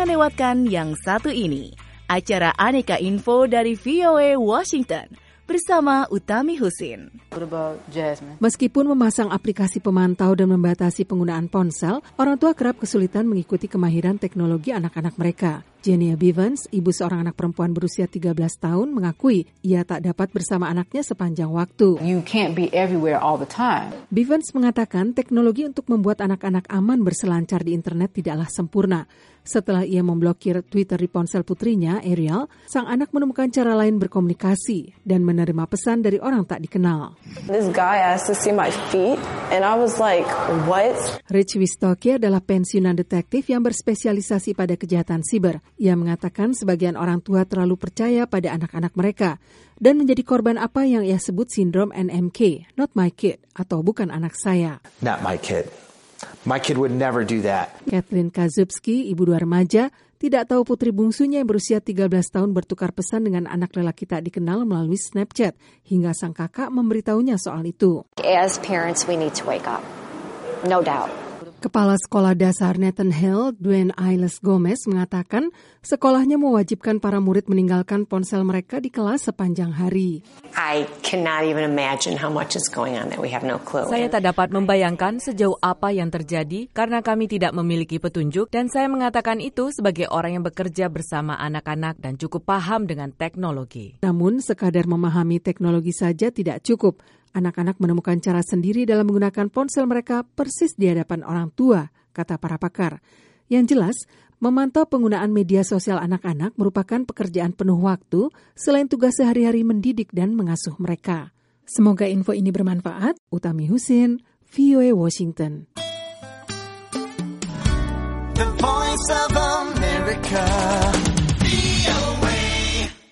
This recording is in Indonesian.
jangan lewatkan yang satu ini. Acara Aneka Info dari VOA Washington bersama Utami Husin. Meskipun memasang aplikasi pemantau dan membatasi penggunaan ponsel, orang tua kerap kesulitan mengikuti kemahiran teknologi anak-anak mereka. Jenia Bivens, ibu seorang anak perempuan berusia 13 tahun, mengakui ia tak dapat bersama anaknya sepanjang waktu. You can't be everywhere all the time. Bivens mengatakan teknologi untuk membuat anak-anak aman berselancar di internet tidaklah sempurna. Setelah ia memblokir Twitter di ponsel putrinya, Ariel, sang anak menemukan cara lain berkomunikasi dan menerima pesan dari orang tak dikenal. This guy asked to see my feet, and I was like, what? Rich Wistoki adalah pensiunan detektif yang berspesialisasi pada kejahatan siber. Ia mengatakan sebagian orang tua terlalu percaya pada anak-anak mereka dan menjadi korban apa yang ia sebut sindrom NMK, not my kid, atau bukan anak saya. Not my kid. My kid would never do that. Kathleen Kazubski, ibu dua remaja, tidak tahu putri bungsunya yang berusia 13 tahun bertukar pesan dengan anak lelaki tak dikenal melalui Snapchat, hingga sang kakak memberitahunya soal itu. As parents, we need to wake up. No doubt. Kepala Sekolah Dasar Nathan Hill, Dwayne Ailes Gomez, mengatakan sekolahnya mewajibkan para murid meninggalkan ponsel mereka di kelas sepanjang hari. I cannot even imagine how much is going on that we have no clue. Saya tak dapat membayangkan sejauh apa yang terjadi karena kami tidak memiliki petunjuk dan saya mengatakan itu sebagai orang yang bekerja bersama anak-anak dan cukup paham dengan teknologi. Namun, sekadar memahami teknologi saja tidak cukup. Anak-anak menemukan cara sendiri dalam menggunakan ponsel mereka persis di hadapan orang tua, kata para pakar. Yang jelas, memantau penggunaan media sosial anak-anak merupakan pekerjaan penuh waktu selain tugas sehari-hari mendidik dan mengasuh mereka. Semoga info ini bermanfaat. Utami Husin, VOA Washington. The Voice of America.